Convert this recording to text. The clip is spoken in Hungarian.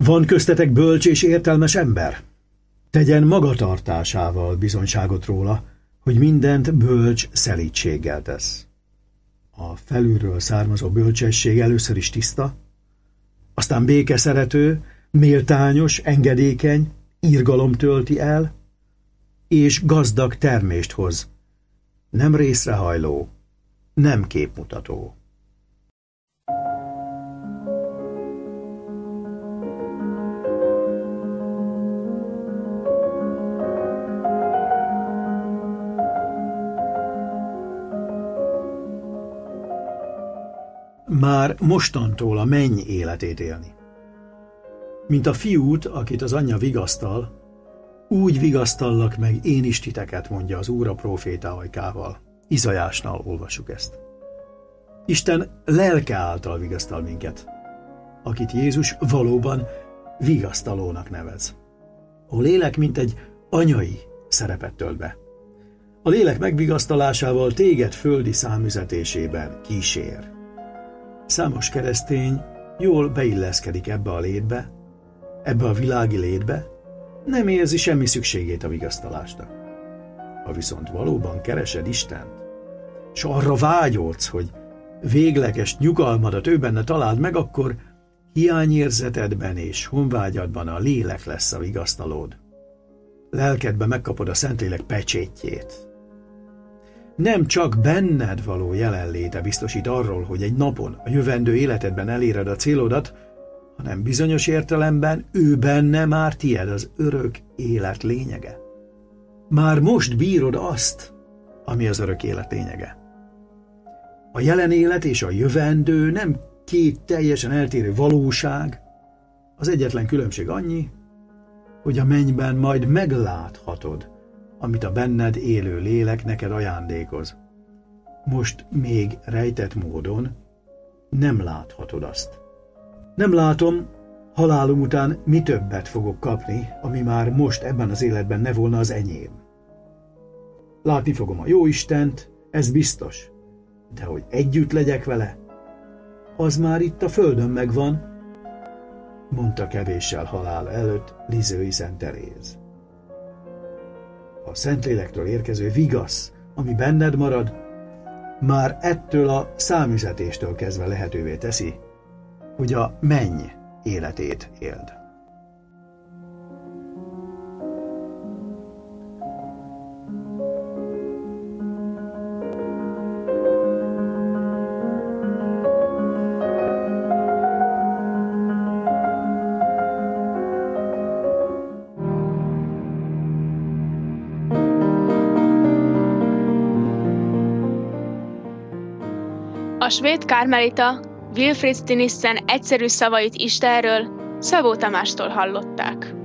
Van köztetek bölcs és értelmes ember? Tegyen magatartásával bizonyságot róla, hogy mindent bölcs szelídséggel tesz. A felülről származó bölcsesség először is tiszta, aztán békeszerető, méltányos, engedékeny, irgalom tölti el, és gazdag termést hoz, nem részrehajló, nem képmutató. Már mostantól a menny életét élni. Mint a fiút, akit az anyja vigasztal, úgy vigasztallak meg én is titeket, mondja az Úr a próféta ajkával. Izajásnál olvassuk ezt. Isten lelke által vigasztal minket, akit Jézus valóban vigasztalónak nevez. A lélek mint egy anyai szerepet tölt be. A lélek megvigasztalásával téged földi számüzetésében kísér. Számos keresztény jól beilleszkedik ebbe a létbe, ebbe a világi létbe, nem érzi semmi szükségét a vigasztalásnak. Ha viszont valóban keresed Istent, és arra vágyódsz, hogy végleges nyugalmadat ő benne találd meg, akkor hiányérzetedben és honvágyadban a lélek lesz a vigasztalód. Lelkedben megkapod a Szentlélek pecsétjét. Nem csak benned való jelenléte biztosít arról, hogy egy napon a jövendő életedben eléred a célodat, hanem bizonyos értelemben ő benne már tied az örök élet lényege. Már most bírod azt, ami az örök élet lényege. A jelen élet és a jövendő nem két teljesen eltérő valóság, az egyetlen különbség annyi, hogy a mennyben majd megláthatod, amit a benned élő lélek neked ajándékoz. Most még rejtett módon nem láthatod azt. Nem látom, halálom után mi többet fogok kapni, ami már most ebben az életben ne volna az enyém. Látni fogom a Jóistent, ez biztos, de hogy együtt legyek vele, az már itt a földön megvan, mondta kevéssel halál előtt Lisieux-i Szent Teréz. A Szentlélektől érkező vigasz, ami benned marad, már ettől a számüzetéstől kezdve lehetővé teszi, hogy a menny életét éld. A svéd karmelita Wilfrid Stinissen egyszerű szavait Istenről Szabó Tamástól hallották.